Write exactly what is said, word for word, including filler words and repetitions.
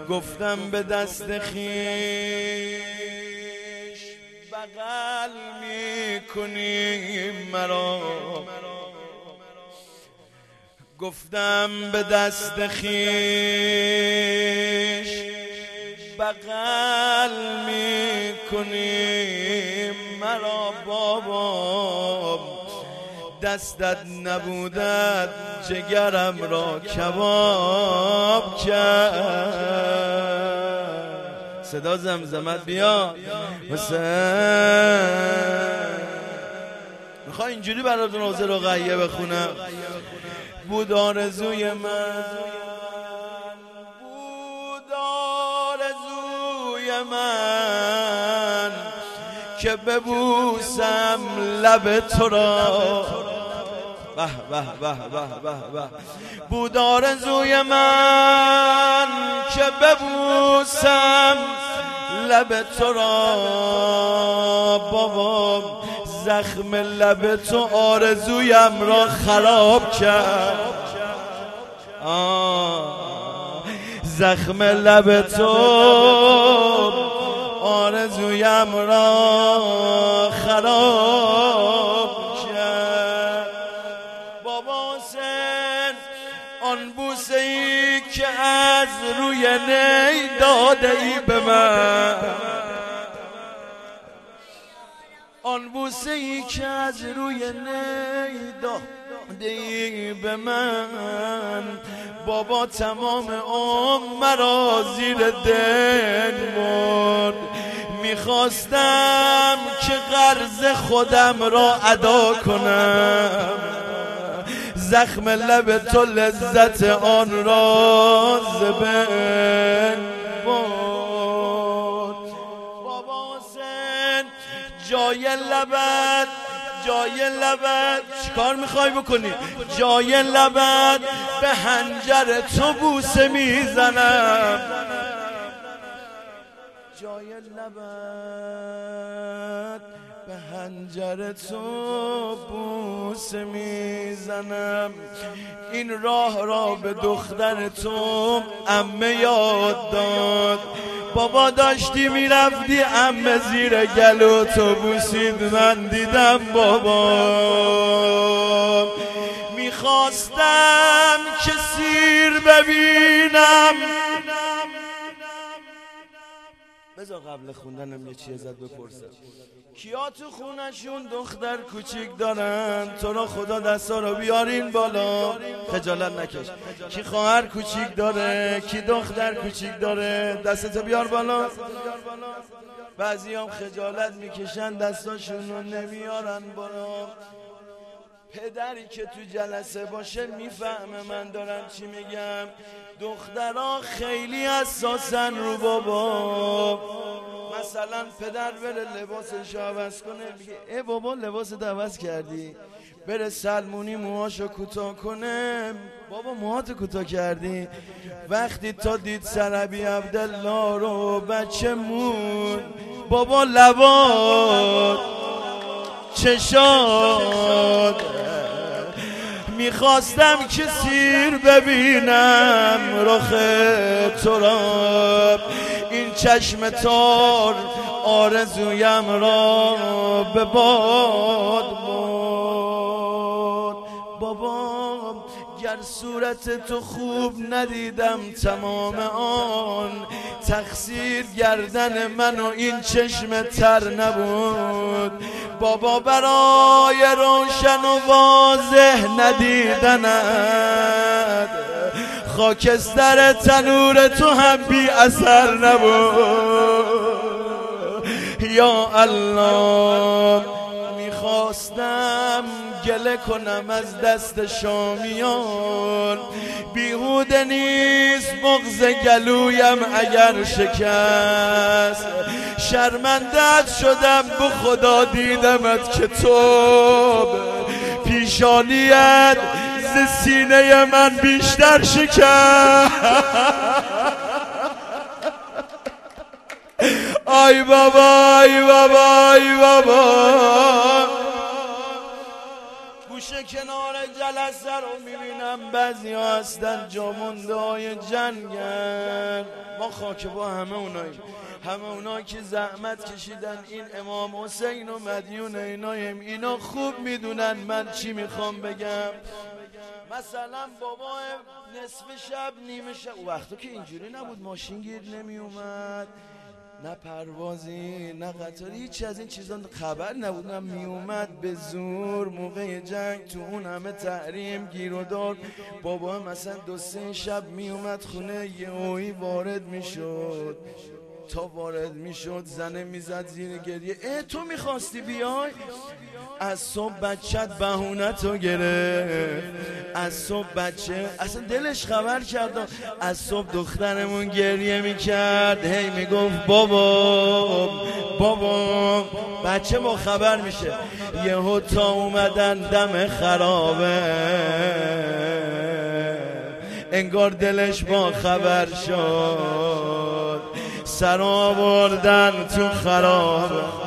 گفتم به دست خویش بغل میکنی مرا، گفتم به دست خویش بغل میکنی مرا بابا، دستت نبودت جگرم را کباب کرد. صدا زمزمت بیا حسین. میخوای اینجوری براتون حوزه رو غیه بخونم؟ بود آرزوی من، بود آرزوی من که ببوسم لب تو را. به به به به به به. بود آرزوی من که ببوسم لب تو را بابا، زخم لب تو آرزویم را خراب کرد. آه زخم لب تو آرزویم را خراب کرد. بابا حسین آن بوسه ای که از روی نی داده ای به من، آن بوسه ای که از روی نی داده ای به من بابا، تمام عمر مرا زیر دل برد. میخواستم که قرض خودم را ادا کنم، زخم لب تو لذت آن را ز بین برد. بابا حسین جای لبت، جای لبت چیکار میخوای بکنی؟ جای لبت به حنجر تو بوسه میزنم، جای لبت به حنجر تو بوسه میزنم. این راه را به دختر تو عمه یاد داد. بابا داشتی میرفتی عمه زیر گلو تو بوسید، من دیدم بابا. میخواستم که سیر ببینم. بذار قبل خوندنم یه چیز ازت بپرسم، کیا تو خونشون دختر کوچیک دارن؟ تو را خدا دستا رو بیارین بالا، خجالت نکش. کی خواهر کوچیک داره؟ کی دختر کوچیک داره؟ دستتو بیار بالا. بعضی هم خجالت میکشن دستاشون رو نمیارن بالا. پدری که تو جلسه باشه میفهمه من دارم چی میگم. دخترها خیلی حساسن رو بابا. مثلا پدر بره لباسش عوض کنه میگه ای بابا لباست عوض کردی، بره سلمونی موهاشو کوتاه کنه، بابا موهاتو کوتاه کردی. وقتی تا دید سربی عبدالله رو بچه مون، بابا لبات چشاد. میخواستم که سیر ببینم رخ تو را، این چشم تار آرزویم را به باد برد. بابا گر صورت تو خوب ندیدم تمام آن، تقصیر گردن من و این چشم تر نبود. بابا برای روشن و واضح ندیدنت خاکستر تنور تو هم بی اثر نبود. یا الله میخواستم گله کنم از دست شامیان، بیهوده نیست بغض گلویم اگر شکست. شرمندت شدم به خدا دیدمت که تو پیشانیت ز سینه من بیشتر شکست. آی بابا آی بابا آی بابا. گوش گوشه کنار جلسه رو میبینم بعضی ها هستن جامونده های جنگن. ما خاک با همه اوناییم، همه اونا که زحمت کشیدن این امام حسین و مدیون اینایم. اینا خوب میدونن من چی میخوام بگم. مثلا بابا نصف شب نیمه شب و وقتا که اینجوری نبود، ماشین گیر نمی اومد، نه پروازی نه قطاری، هیچ از این چیزا خبر نبود، نه می اومد به زور. موقع جنگ تو اون همه تحریم گیر و دار، بابا مثلا دو سه شب می اومد خونه، یه اوی وارد میشد، تا وارد میشد زنه میزد زیر گریه. اه تو میخواستی بیای؟ از صبح بچت بهونتو گرفت، از صبح بچه اصلا دلش خبر کرد، از صبح دخترمون گریه میکرد، هی میگفت بابا بابا. بچه ما خبر میشه، یهو تا اومدن دم خرابه، انگار دلش با خبر شد، سر آوردن تو خرابه.